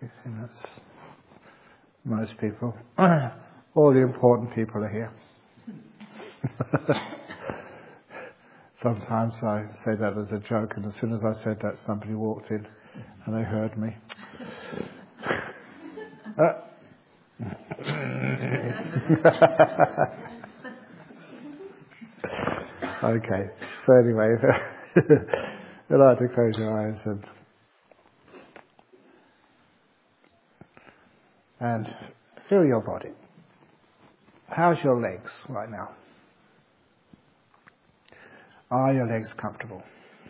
That's most people. All the important people are here. Sometimes I say that as a joke, and as soon as I said that, somebody walked in and they heard me. Okay, so anyway, you'd like to close your eyes and feel your body. How's your legs right now? Are your legs comfortable?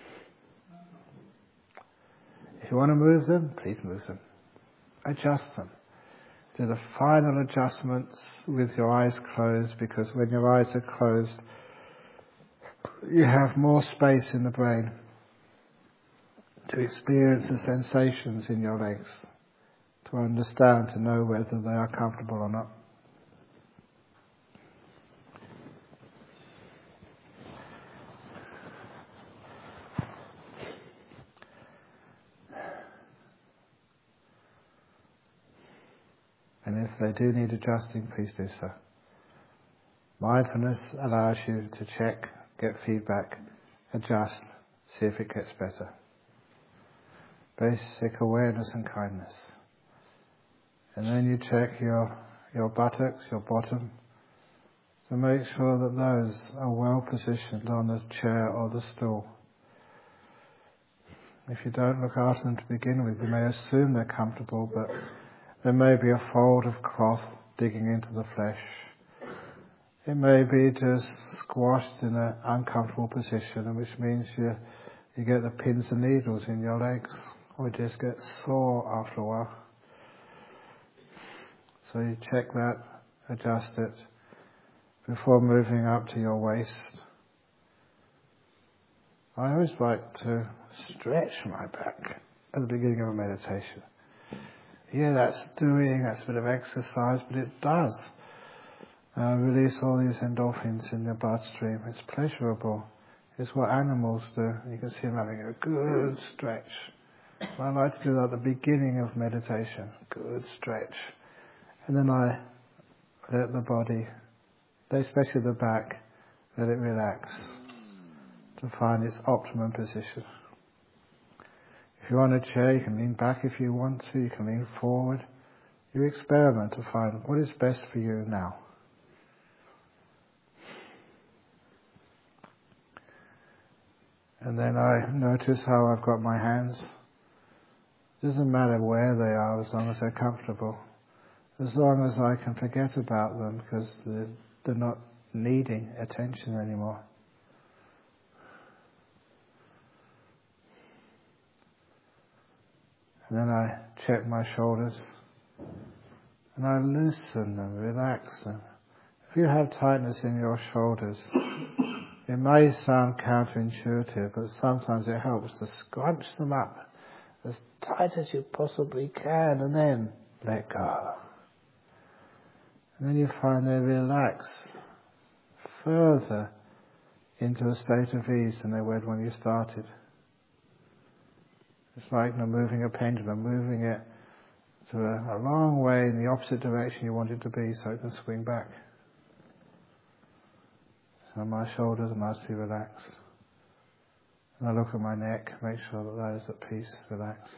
If you want to move them, please move them. Adjust them. Do the final adjustments with your eyes closed, because when your eyes are closed, you have more space in the brain to experience the sensations in your legs, to understand, to know whether they are comfortable or not. And if they do need adjusting, please do so. Mindfulness allows you to check, get feedback, adjust, see if it gets better. Basic awareness and kindness. And then you check your buttocks, your bottom, to make sure that those are well positioned on the chair or the stool. If you don't look after them to begin with, you may assume they're comfortable, but there may be a fold of cloth digging into the flesh. It may be just squashed in an uncomfortable position, which means you get the pins and needles in your legs, or just get sore after a while. So you check that, adjust it, before moving up to your waist. I always like to stretch my back at the beginning of a meditation. Yeah, that's a bit of exercise, but it does release all these endorphins in your bloodstream. It's pleasurable. It's what animals do. You can see them having a good stretch. I like to do that at the beginning of meditation. Good stretch. And then I let the body, especially the back, let it relax to find its optimum position. If you're on a chair, you can lean back if you want to, you can lean forward. You experiment to find what is best for you now. And then I notice how I've got my hands. It doesn't matter where they are as long as they're comfortable. As long as I can forget about them because they're not needing attention anymore. And then I check my shoulders and I loosen them, relax them. If you have tightness in your shoulders, it may sound counterintuitive, but sometimes it helps to scrunch them up as tight as you possibly can and then let go. And then you find they relax further into a state of ease than they were when you started. It's like moving a pendulum, moving it to a long way in the opposite direction you want it to be so it can swing back. So my shoulders are nicely relaxed. And I look at my neck, make sure that that is at peace, relaxed.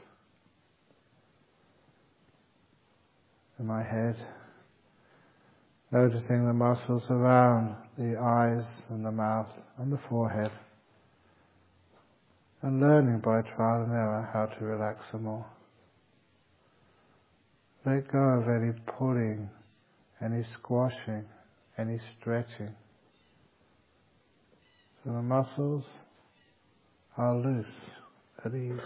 And my head, noticing the muscles around the eyes and the mouth and the forehead. And learning by trial and error how to relax them all. Let go of any pulling, any squashing, any stretching. So the muscles are loose, at ease.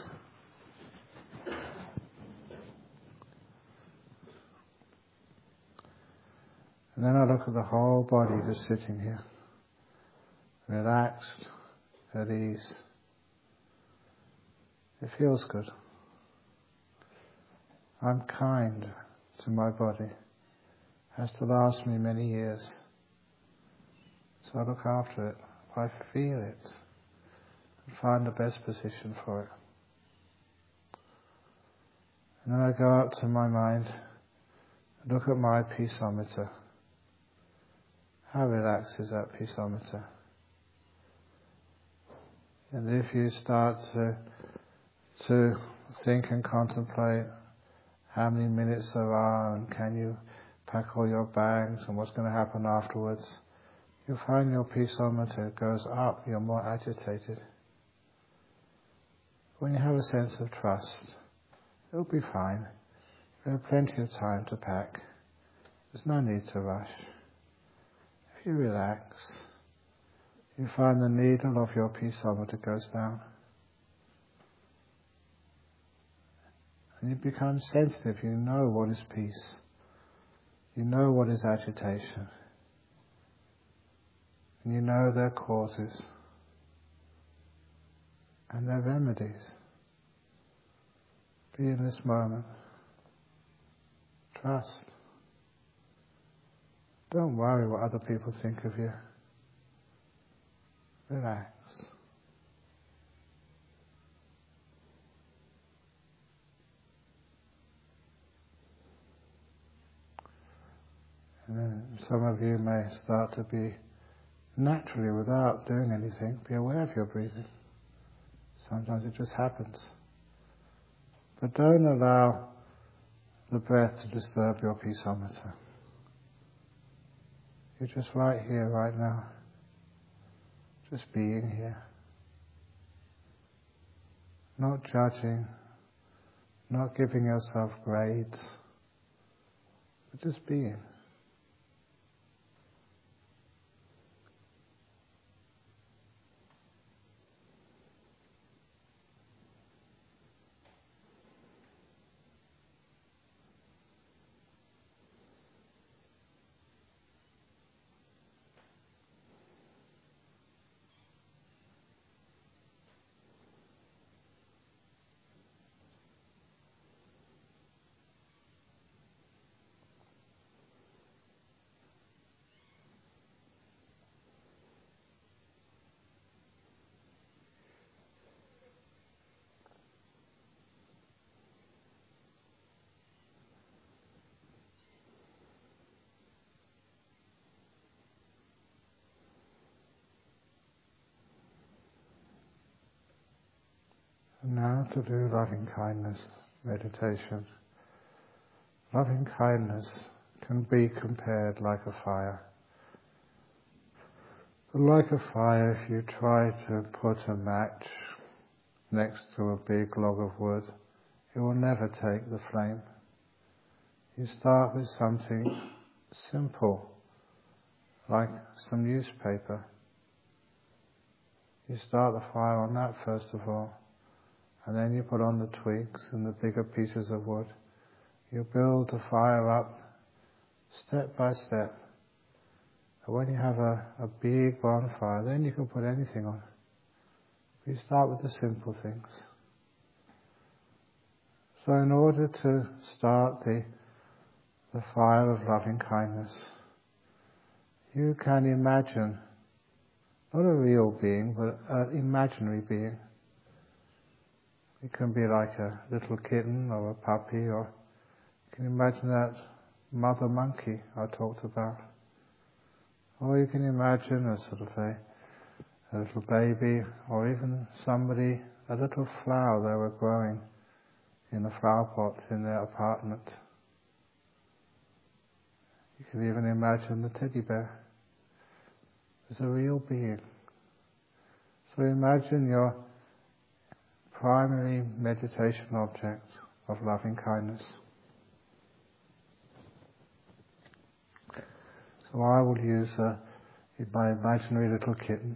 And then I look at the whole body just sitting here, relaxed, at ease. It feels good. I'm kind to my body. It has to last me many years. So I look after it. I feel it and find the best position for it. And then I go out to my mind, look at my peaceometer. How relaxed is that peaceometer? And if you start to think and contemplate how many minutes there are, and can you pack all your bags, and what's going to happen afterwards, you'll find your peaceometer goes up, you're more agitated. When you have a sense of trust, it'll be fine. You have plenty of time to pack. There's no need to rush. If you relax, you find the needle of your peaceometer goes down. And you become sensitive. You know what is peace. You know what is agitation. And you know their causes and their remedies. Be in this moment. Trust. Don't worry what other people think of you. Relax. And then some of you may start to be naturally, without doing anything, be aware of your breathing. Sometimes it just happens. But don't allow the breath to disturb your peaceometer. You're just right here, right now. Just being here. Not judging, not giving yourself grades, but just being. And now to do loving kindness meditation. Loving kindness can be compared like a fire. But like a fire, if you try to put a match next to a big log of wood, it will never take the flame. You start with something simple, like some newspaper. You start the fire on that first of all, and then you put on the twigs and the bigger pieces of wood. You build the fire up step by step. And when you have a big bonfire, then you can put anything on. You start with the simple things. So in order to start the fire of loving kindness, you can imagine, not a real being, but an imaginary being. It can be like a little kitten or a puppy, or you can imagine that mother monkey I talked about. Or you can imagine a sort of a little baby, or even somebody, a little flower they were growing in a flower pot in their apartment. You can even imagine the teddy bear as a real being. So imagine your primary meditation object of loving kindness. So I will use my imaginary little kitten.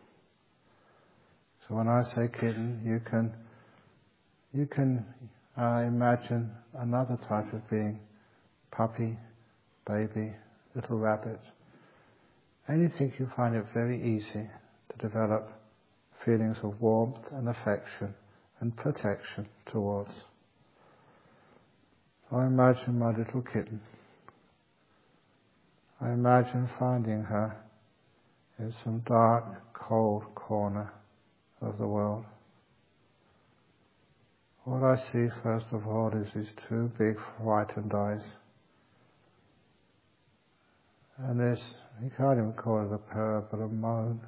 So when I say kitten, you can imagine another type of being, puppy, baby, little rabbit. Anything you find it very easy to develop feelings of warmth and affection and protection towards. I imagine my little kitten. I imagine finding her in some dark, cold corner of the world. What I see first of all is these two big frightened eyes. And there's, you can't even call it a purr, but a moan.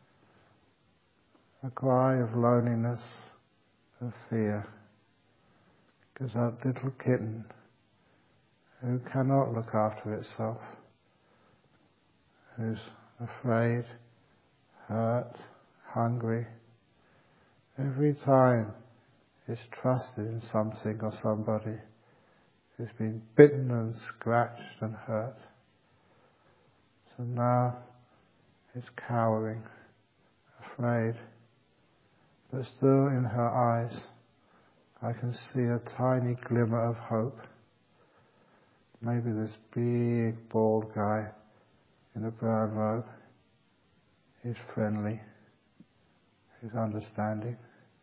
A cry of loneliness, of fear. Because that little kitten who cannot look after itself, who's afraid, hurt, hungry, every time it's trusted in something or somebody, it's been bitten and scratched and hurt. So now it's cowering, afraid, but still in her eyes I can see a tiny glimmer of hope. Maybe this big bald guy in a brown robe is friendly, is understanding.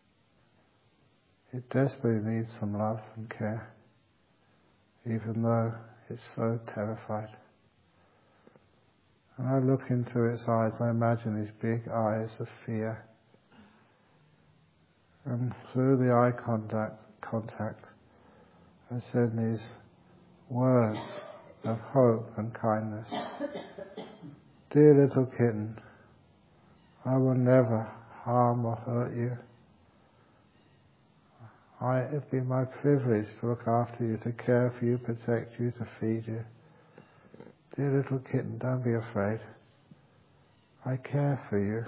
It desperately needs some love and care, even though it's so terrified. When I look into its eyes, I imagine these big eyes of fear. And through the eye contact, I said these words of hope and kindness. Dear little kitten, I will never harm or hurt you. It'd be my privilege to look after you, to care for you, protect you, to feed you. Dear little kitten, don't be afraid. I care for you.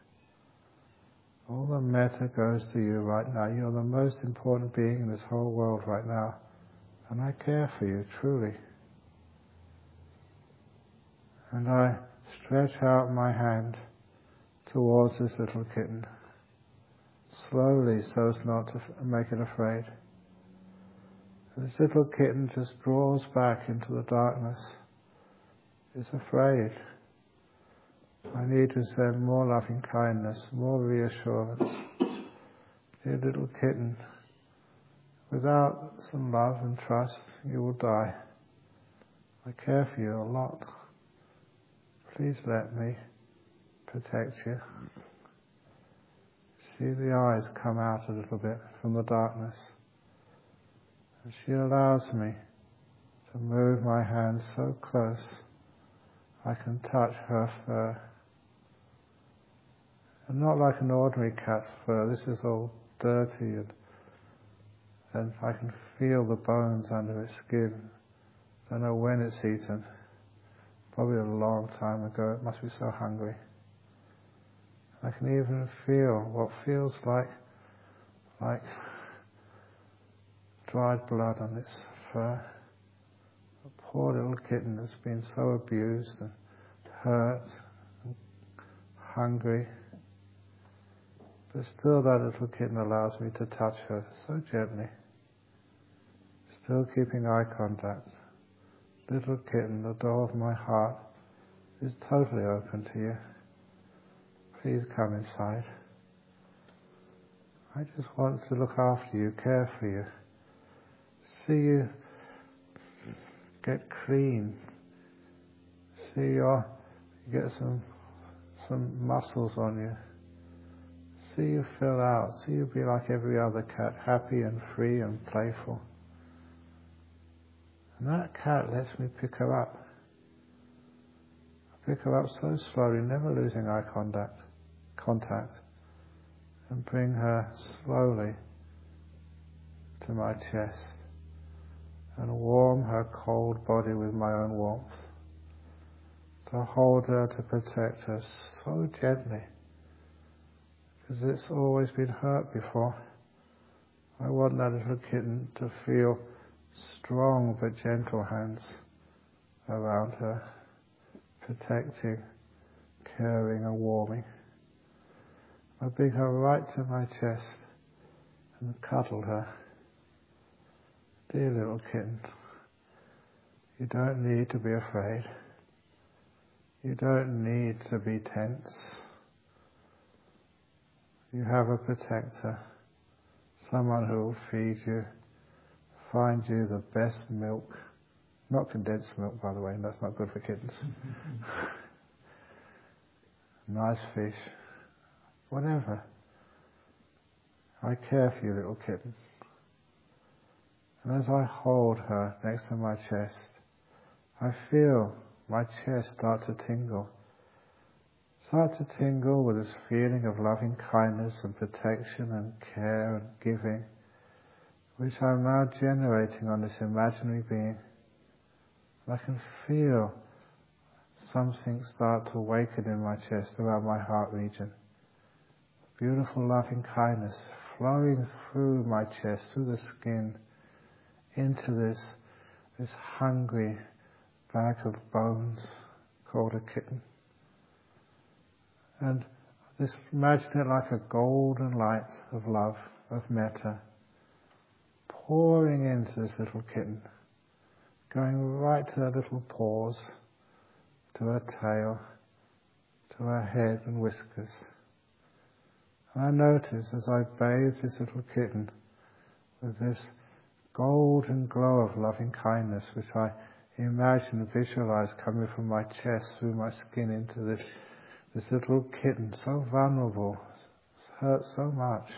All the metta goes to you right now. You're the most important being in this whole world right now. And I care for you, truly. And I stretch out my hand towards this little kitten, slowly so as not to make it afraid. And this little kitten just draws back into the darkness. It's afraid. I need to send more loving kindness, more reassurance. Dear little kitten, without some love and trust, you will die. I care for you a lot. Please let me protect you. See the eyes come out a little bit from the darkness. And she allows me to move my hand so close I can touch her fur. And not like an ordinary cat's fur. This is all dirty and I can feel the bones under its skin. Don't know when it's eaten. Probably a long time ago. It must be so hungry. I can even feel what feels like dried blood on its fur. A poor little kitten that's been so abused and hurt and hungry. But still that little kitten allows me to touch her so gently. Still keeping eye contact. Little kitten, the door of my heart is totally open to you. Please come inside. I just want to look after you, care for you. See you get clean. See you get some muscles on you. See you fill out. See you be like every other cat, happy and free and playful. And that cat lets me pick her up. I pick her up so slowly, never losing eye contact, and bring her slowly to my chest and warm her cold body with my own warmth. To hold her, to protect her so gently, because it's always been hurt before. I want that little kitten to feel strong but gentle hands around her, protecting, caring and warming. I bring her right to my chest and cuddle her. Dear little kitten, you don't need to be afraid. You don't need to be tense. You have a protector, someone who will feed you, find you the best milk. Not condensed milk, by the way, that's not good for kittens. Nice fish. Whatever. I care for you, little kitten. And as I hold her next to my chest, I feel my chest start to tingle with this feeling of loving kindness and protection and care and giving, which I'm now generating on this imaginary being. And I can feel something start to awaken in my chest around my heart region. Beautiful loving kindness flowing through my chest, through the skin, into this hungry bag of bones called a kitten. And this, imagine it like a golden light of love, of metta, pouring into this little kitten, going right to her little paws, to her tail, to her head and whiskers. And I notice as I bathe this little kitten with this golden glow of loving kindness, which I imagine and visualize coming from my chest through my skin into this little kitten, so vulnerable, hurt so much,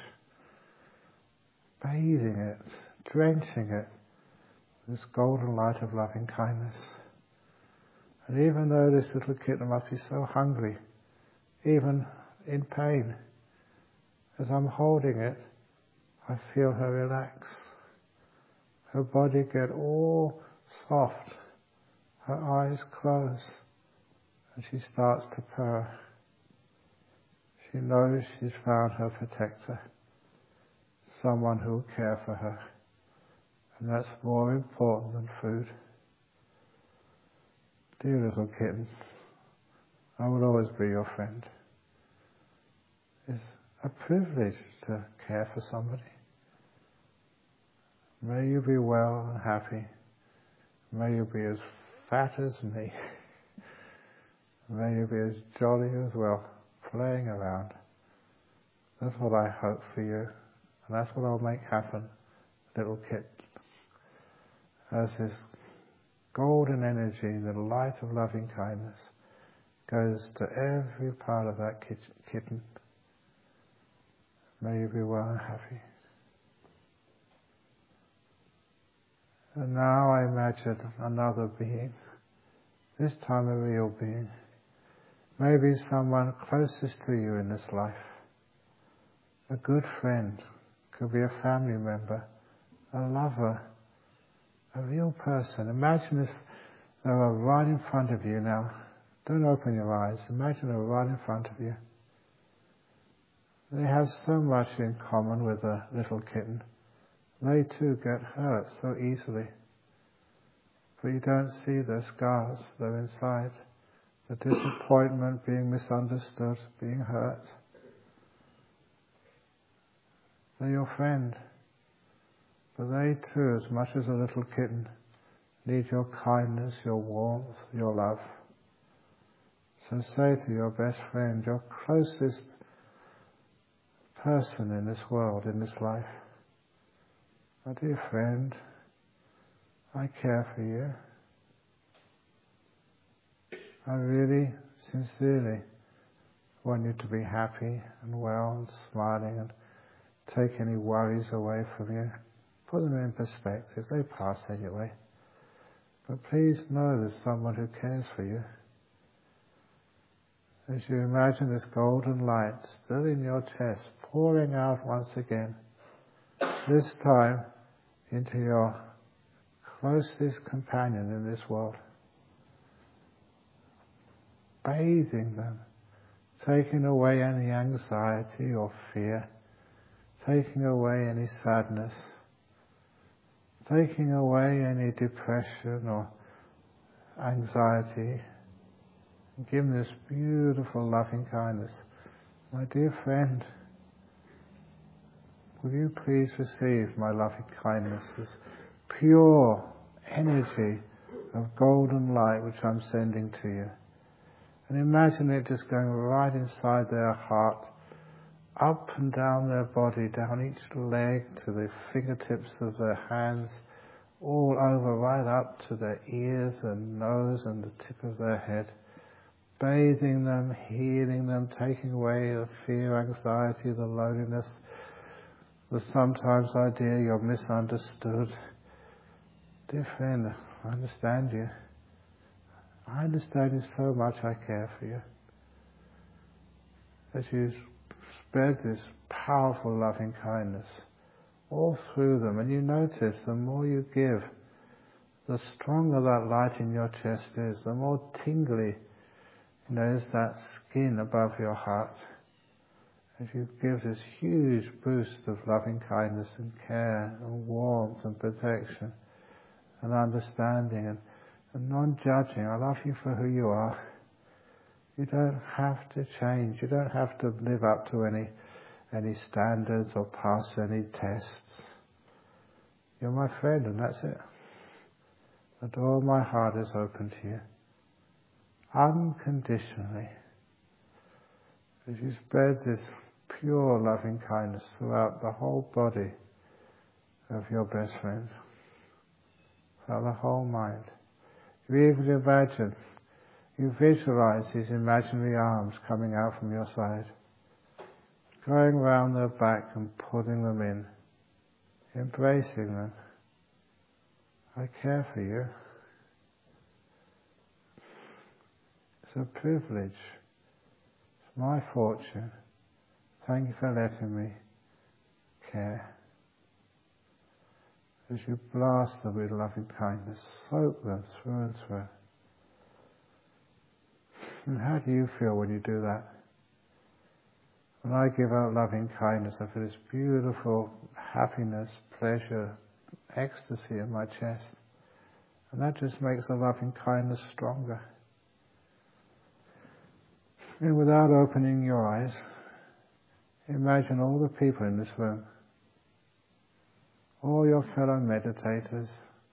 bathing it, drenching it with this golden light of loving kindness. And even though this little kitten must be so hungry, even in pain, as I'm holding it, I feel her relax. Her body get all soft, her eyes close, and she starts to purr. She knows she's found her protector, someone who will care for her, and that's more important than food. Dear little kitten, I will always be your friend. It's a privilege to care for somebody. May you be well and happy. May you be as fat as me. May you be as jolly as well, playing around. That's what I hope for you, and that's what I'll make happen, little kitten. As this golden energy, the light of loving kindness, goes to every part of that kitten. May you be well and happy. And now I imagine another being, this time a real being, maybe someone closest to you in this life, a good friend, could be a family member, a lover, a real person. Imagine if they were right in front of you now. Don't open your eyes. Imagine they were right in front of you. They have so much in common with a little kitten. They too get hurt so easily. But you don't see their scars, they're inside. The disappointment, being misunderstood, being hurt. They're your friend. But they too, as much as a little kitten, need your kindness, your warmth, your love. So say to your best friend, your closest person in this world, in this life, my dear friend, I care for you. I really, sincerely want you to be happy and well and smiling and take any worries away from you. Put them in perspective. They pass anyway. But please know there's someone who cares for you. As you imagine this golden light still in your chest, pouring out once again, this time into your closest companion in this world, bathing them, taking away any anxiety or fear, taking away any sadness, taking away any depression or anxiety, and give them this beautiful loving kindness. My dear friend, will you please receive my loving kindness, this pure energy of golden light which I'm sending to you. And imagine it just going right inside their heart, up and down their body, down each leg to the fingertips of their hands, all over right up to their ears and nose and the tip of their head, bathing them, healing them, taking away the fear, anxiety, the loneliness, the sometimes idea you're misunderstood, dear friend, I understand you. I understand you so much, I care for you. As you spread this powerful loving kindness all through them, and you notice the more you give, the stronger that light in your chest is, the more tingly, is that skin above your heart. As you give this huge boost of loving kindness and care and warmth and protection and understanding and non-judging. I love you for who you are. You don't have to change. You don't have to live up to any standards or pass any tests. You're my friend, and that's it. The door of my heart is open to you, unconditionally. As you spread this pure loving kindness throughout the whole body of your best friend, throughout the whole mind. You even imagine, you visualize these imaginary arms coming out from your side, going round their back and pulling them in, embracing them. I care for you. It's a privilege. It's my fortune. Thank you for letting me care. As you blast them with loving kindness, soak them through and through. And how do you feel when you do that? When I give out loving kindness, I feel this beautiful happiness, pleasure, ecstasy in my chest. And that just makes the loving kindness stronger. And without opening your eyes, imagine all the people in this room, all your fellow meditators.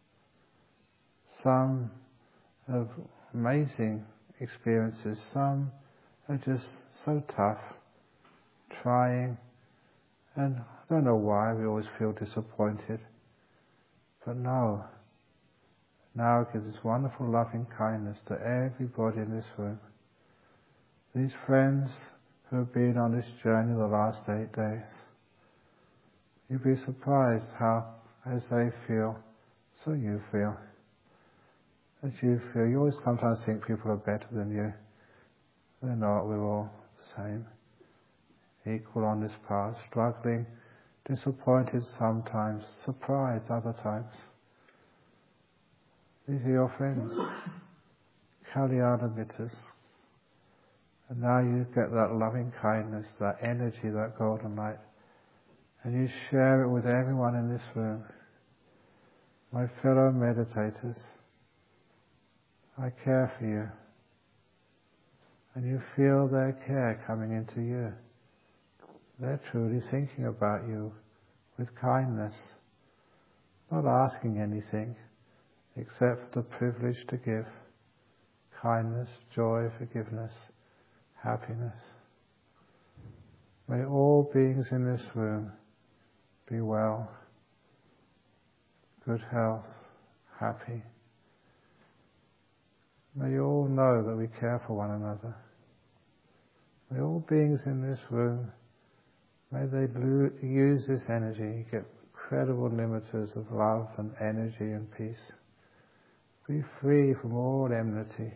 Some have amazing experiences, some are just so tough, trying, and I don't know why we always feel disappointed. But no, now give this wonderful loving kindness to everybody in this room. These friends who have been on this journey the last 8 days. You'd be surprised how, as they feel, so you feel. As you feel, you always sometimes think people are better than you. They're not, we're all the same. Equal on this path, struggling, disappointed sometimes, surprised other times. These are your friends, Kalyana Mittas. And now you get that loving kindness, that energy, that golden light, and you share it with everyone in this room. My fellow meditators, I care for you. And you feel their care coming into you. They're truly thinking about you with kindness, not asking anything except for the privilege to give kindness, joy, forgiveness, happiness. May all beings in this room be well, good health, happy. May you all know that we care for one another. May all beings in this room, may they use this energy, get incredible limiters of love and energy and peace. Be free from all enmity.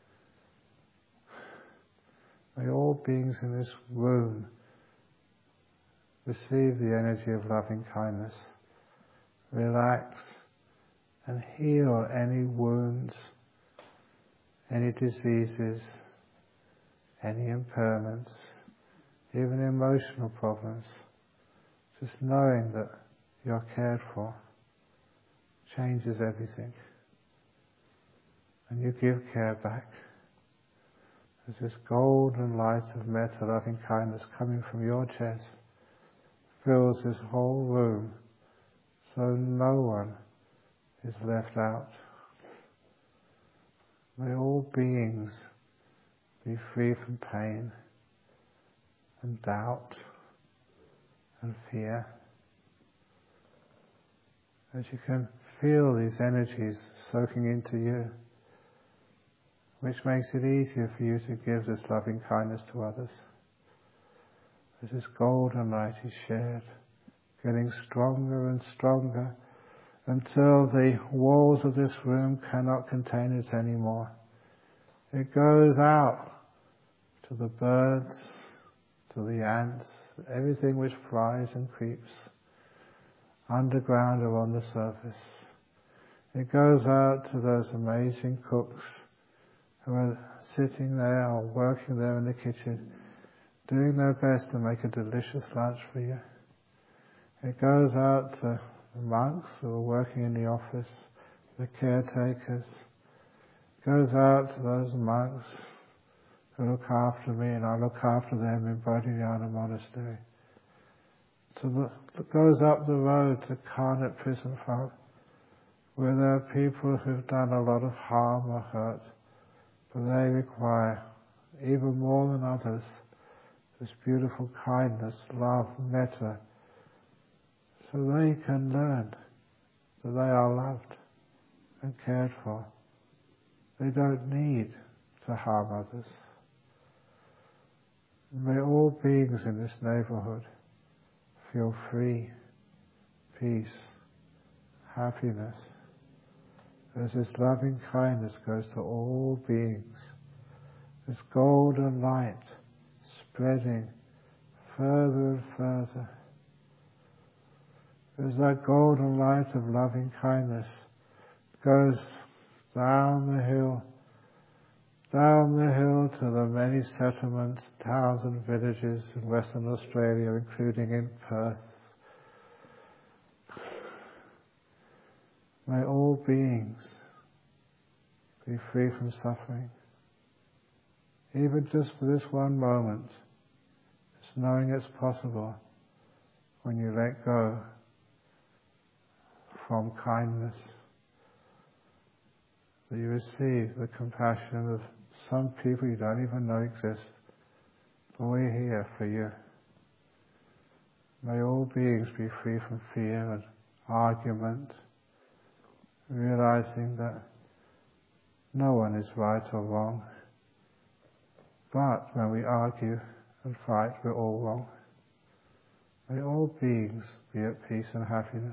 May all beings in this room receive the energy of loving kindness, relax and heal any wounds, any diseases, any impairments, even emotional problems. Just knowing that you're cared for changes everything. And you give care back. As this golden light of metta, loving kindness coming from your chest fills this whole room, so no one is left out. May all beings be free from pain and doubt and fear. As you can feel these energies soaking into you, which makes it easier for you to give this loving kindness to others. As this golden light is shared, getting stronger and stronger until the walls of this room cannot contain it anymore. It goes out to the birds, to the ants, everything which flies and creeps, underground or on the surface. It goes out to those amazing cooks who are sitting there or working there in the kitchen, doing their best to make a delicious lunch for you. It goes out to the monks who are working in the office, the caretakers. It goes out to those monks who look after me, and I look after them in Bodhinyana Monastery. It goes up the road to Karnat Prison Farm, where there are people who've done a lot of harm or hurt, but they require, even more than others, this beautiful kindness, love, metta, so they can learn that they are loved and cared for. They don't need to harm others. May all beings in this neighborhood feel free, peace, happiness, as this loving kindness goes to all beings, this golden light spreading further and further. As that golden light of loving kindness goes down the hill to the many settlements, towns and villages in Western Australia, including in Perth. May all beings be free from suffering. Even just for this one moment, just knowing it's possible when you let go from kindness, that you receive the compassion of some people you don't even know exist, but we're here for you. May all beings be free from fear and argument, realizing that no one is right or wrong, but when we argue and fight, we're all wrong. May all beings be at peace and happiness.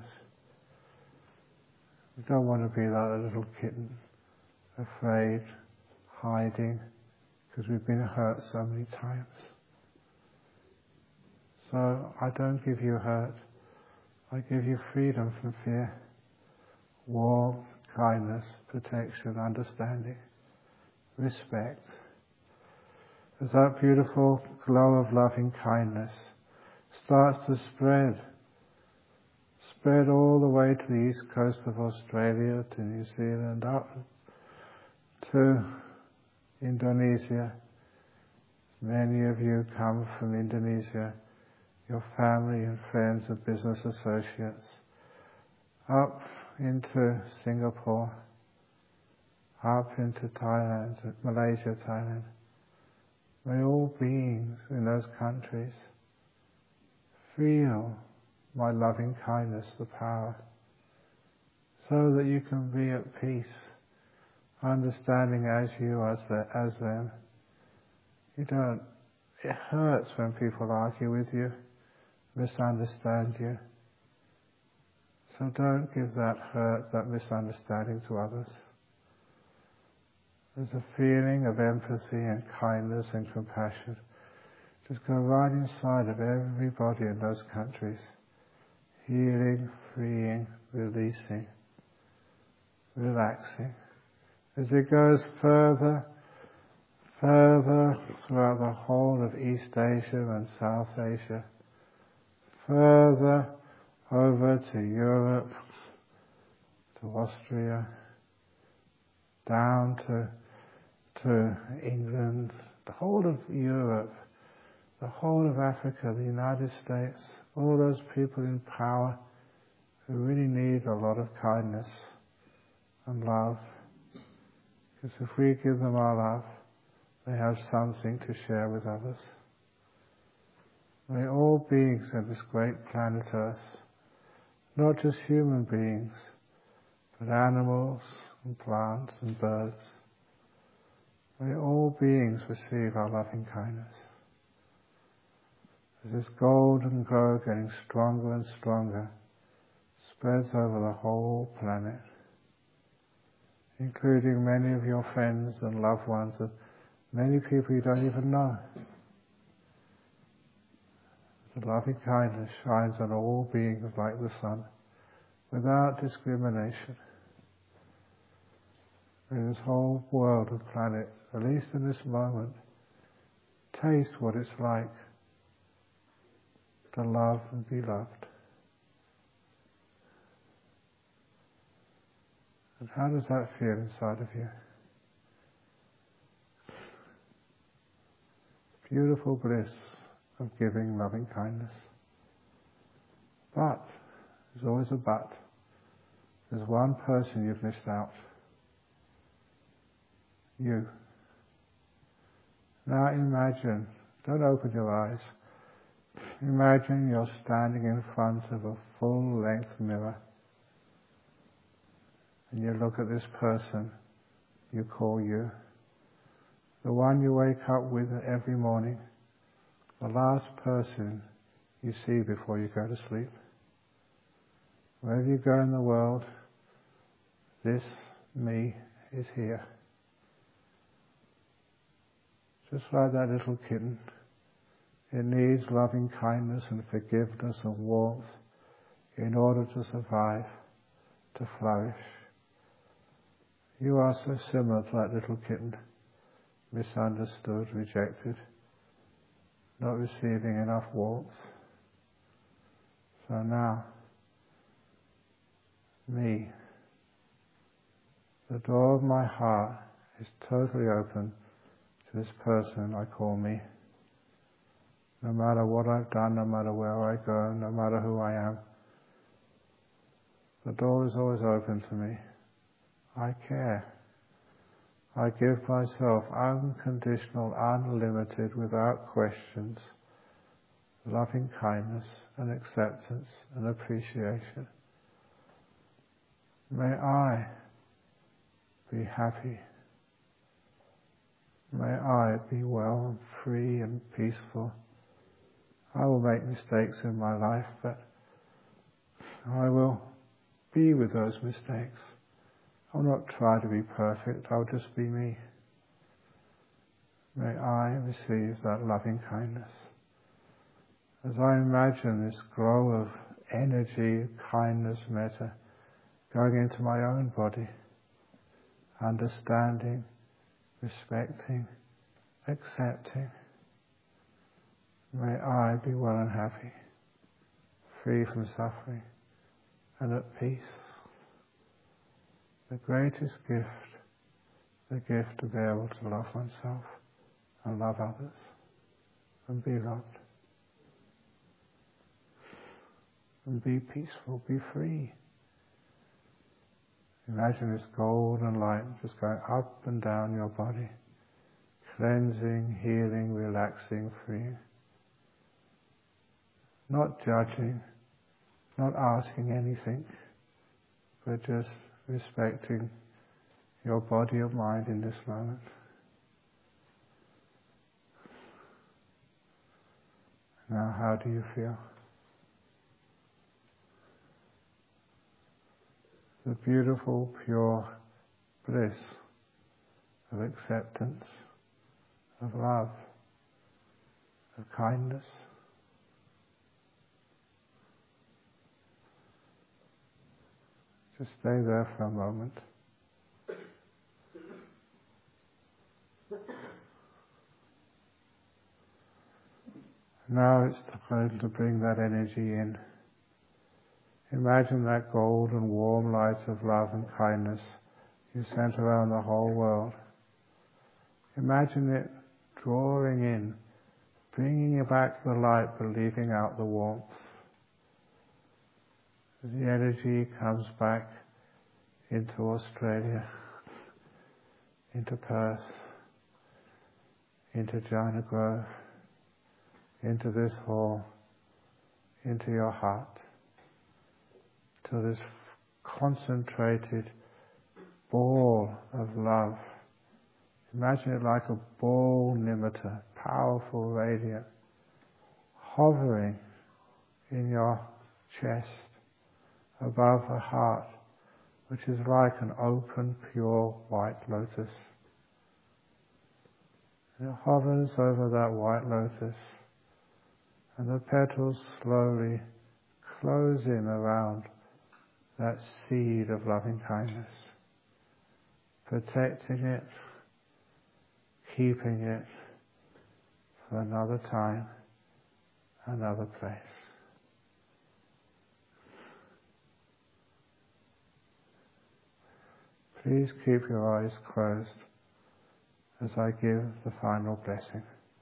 We don't want to be like a little kitten, afraid, hiding, because we've been hurt so many times. So I don't give you hurt. I give you freedom from fear, warmth, kindness, protection, understanding, respect. As that beautiful glow of loving kindness starts to spread all the way to the east coast of Australia, to New Zealand, up to Indonesia. Many of you come from Indonesia, your family and friends and business associates, up into Singapore, up into Thailand, Malaysia, Thailand. May all beings in those countries feel my loving kindness, the power, so that you can be at peace, understanding as you as them. It hurts when people argue with you, misunderstand you. So don't give that hurt, that misunderstanding to others. There's a feeling of empathy and kindness and compassion. Just go right inside of everybody in those countries. Healing, freeing, releasing, relaxing. As it goes further throughout the whole of East Asia and South Asia, further over to Europe, to Austria, down to England, the whole of Europe, the whole of Africa, the United States, all those people in power who really need a lot of kindness and love. Because if we give them our love, they have something to share with others. May all beings on this great planet Earth, not just human beings, but animals and plants and birds, may all beings receive our loving kindness. As this golden glow getting stronger and stronger, spreads over the whole planet, including many of your friends and loved ones and many people you don't even know. The loving kindness shines on all beings like the sun, without discrimination. In this whole world of planets, at least in this moment, taste what it's like to love and be loved. And how does that feel inside of you? Beautiful bliss of giving loving kindness. But, there's always a but. There's one person you've missed out. You. Now imagine, don't open your eyes, imagine you're standing in front of a full-length mirror and you look at this person you call you, the one you wake up with every morning, the last person you see before you go to sleep. Wherever you go in the world, this me is here. Just like that little kitten, it needs loving kindness and forgiveness and warmth in order to survive, to flourish. You are so similar to that little kitten, misunderstood, rejected, not receiving enough warmth. So now, me, the door of my heart is totally open to this person I call me. No matter what I've done, no matter where I go, no matter who I am, the door is always open to me. I care. I give myself unconditional, unlimited, without questions, loving kindness and acceptance and appreciation. May I be happy. May I be well and free and peaceful. I will make mistakes in my life, but I will be with those mistakes. I'll not try to be perfect, I'll just be me. May I receive that loving kindness. As I imagine this glow of energy, kindness, metta, going into my own body, understanding, respecting, accepting, may I be well and happy, free from suffering, and at peace. The greatest gift, the gift to be able to love oneself and love others and be loved. And be peaceful, be free. Imagine this golden light just going up and down your body, cleansing, healing, relaxing, freeing. Not judging, not asking anything, but just respecting your body or mind in this moment. Now, how do you feel? The beautiful, pure bliss of acceptance, of love, of kindness. Just stay there for a moment. Now it's time to bring that energy in. Imagine that golden warm light of love and kindness you sent around the whole world. Imagine it drawing in, bringing you back the light but leaving out the warmth. As the energy comes back into Australia, into Perth, into China Grove, into this hall, into your heart, to this concentrated ball of love. Imagine it like a ball nimitta, powerful, radiant, hovering in your chest above the heart, which is like an open, pure white lotus. It hovers over that white lotus, and the petals slowly close in around that seed of loving kindness, protecting it, keeping it for another time, another place. Please keep your eyes closed as I give the final blessing.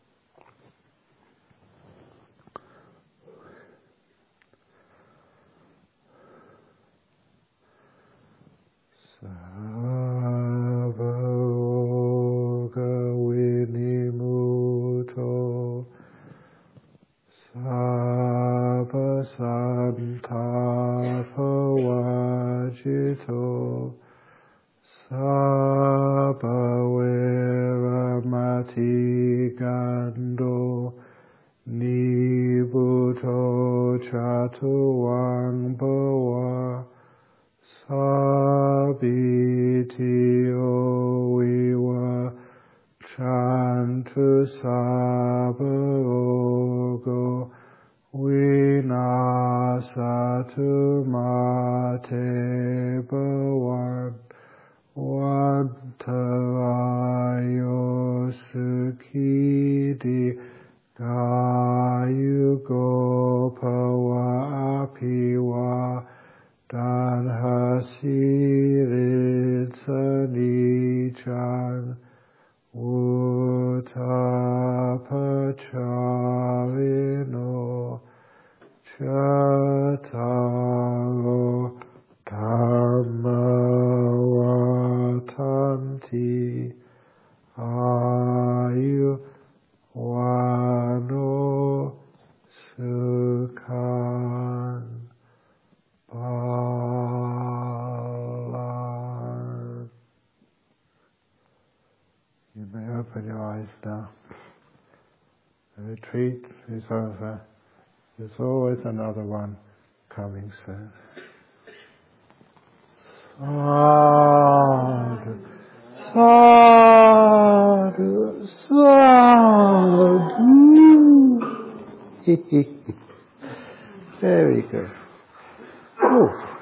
You may open your eyes now. The retreat is over. There's always another one coming soon. Sadhu, sadhu, sadhu. Very good. Ooh.